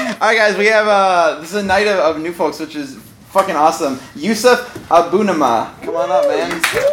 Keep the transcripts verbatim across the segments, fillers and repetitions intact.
right, guys, we have, uh, this is a night of, of new folks, which is fucking awesome. Yusuf Abunama. Come on up, man.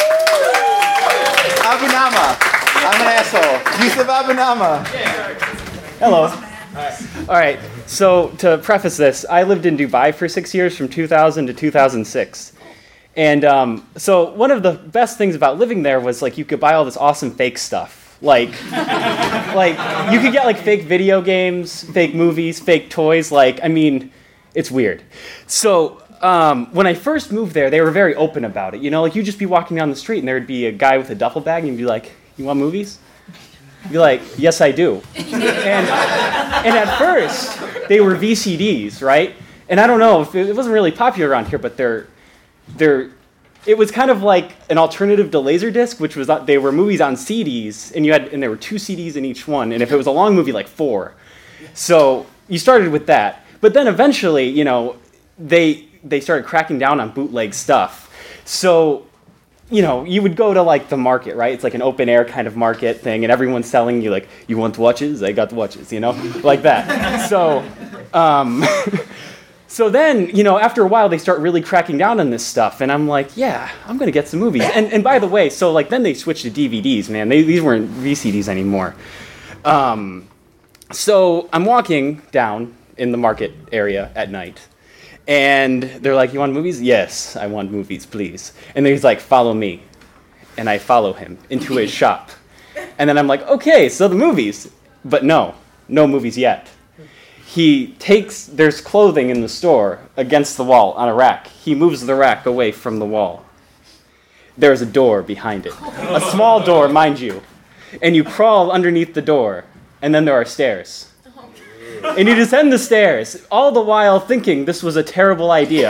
Abunama. I'm an asshole. Yusuf Abunama. Hello. All right, so to preface this, I lived in Dubai for six years from two thousand to two thousand six. And um, so one of the best things about living there was like you could buy all this awesome fake stuff. Like, like you could get like fake video games, fake movies, fake toys. Like, I mean, it's weird. So um, when I first moved there, they were very open about it. You know, like you'd just be walking down the street and there would be a guy with a duffel bag and you'd be like, "You want movies?" You'd be like, "Yes, I do." And, and at first, they were V C Ds, right? And I don't know, if it, it wasn't really popular around here, but they're, they're, it was kind of like an alternative to Laserdisc, which was, they were movies on C Ds, and you had, and there were two C Ds in each one, and if it was a long movie, like four. So you started with that. But then eventually, you know, they, they started cracking down on bootleg stuff. So, you know, you would go to like the market, right? It's like an open air kind of market thing, and everyone's selling you like, "You want watches? I got the watches," you know, like that. So, um, so then, you know, after a while, they start really cracking down on this stuff, and I'm like, yeah, I'm gonna get some movies. And and by the way, so like then they switched to D V Ds, man. They, these weren't V C Ds anymore. Um, so I'm walking down in the market area at night. And they're like, "You want movies?" "Yes, I want movies, please." And then he's like, "Follow me." And I follow him into his shop. And then I'm like, okay, so the movies. But no, no movies yet. He takes, there's clothing in the store against the wall on a rack. He moves the rack away from the wall. There's a door behind it. A small door, mind you. And you crawl underneath the door. And then there are stairs. And you descend the stairs, all the while thinking this was a terrible idea.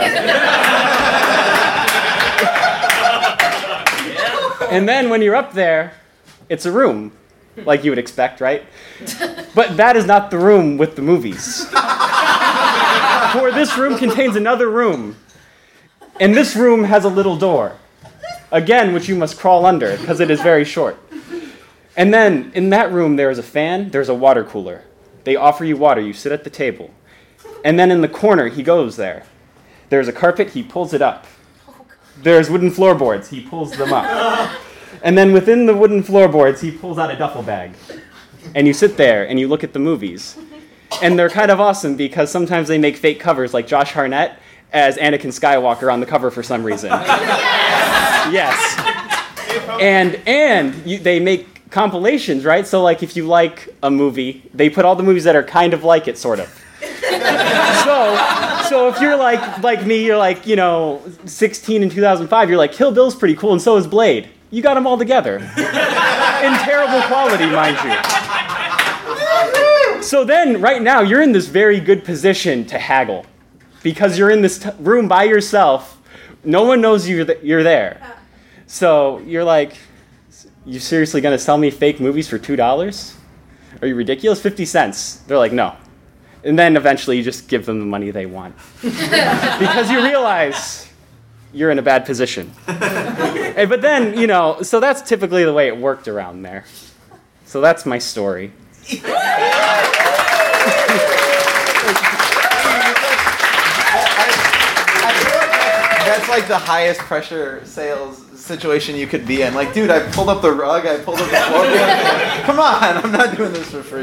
And then when you're up there, it's a room, like you would expect, right? But that is not the room with the movies. For this room contains another room. And this room has a little door, again, which you must crawl under, because it is very short. And then in that room, there is a fan, there's a water cooler. They offer you water, you sit at the table. And then in the corner, he goes there. There's a carpet, he pulls it up. There's wooden floorboards, he pulls them up. And then within the wooden floorboards, he pulls out a duffel bag. And you sit there and you look at the movies. And they're kind of awesome because sometimes they make fake covers like Josh Hartnett as Anakin Skywalker on the cover for some reason. Yes. And, and you, they make compilations, right? So like if you like a movie, they put all the movies that are kind of like it, sort of. so so if you're like like me, you're like, you know, sixteen in two thousand five, you're like, Kill Bill's pretty cool and so is Blade. You got them all together. In terrible quality, mind you. So then, right now, you're in this very good position to haggle. Because you're in this t- room by yourself. No one knows you're, th- you're there. So you're like, "You seriously gonna sell me fake movies for two dollars? Are you ridiculous? fifty cents. They're like, "No." And then eventually you just give them the money they want. Because you realize you're in a bad position. Hey, but then, you know, so that's typically the way it worked around there. So that's my story. That's like the highest pressure sales situation you could be in. Like, dude, I pulled up the rug, I pulled up the floor. Come on, I'm not doing this for free.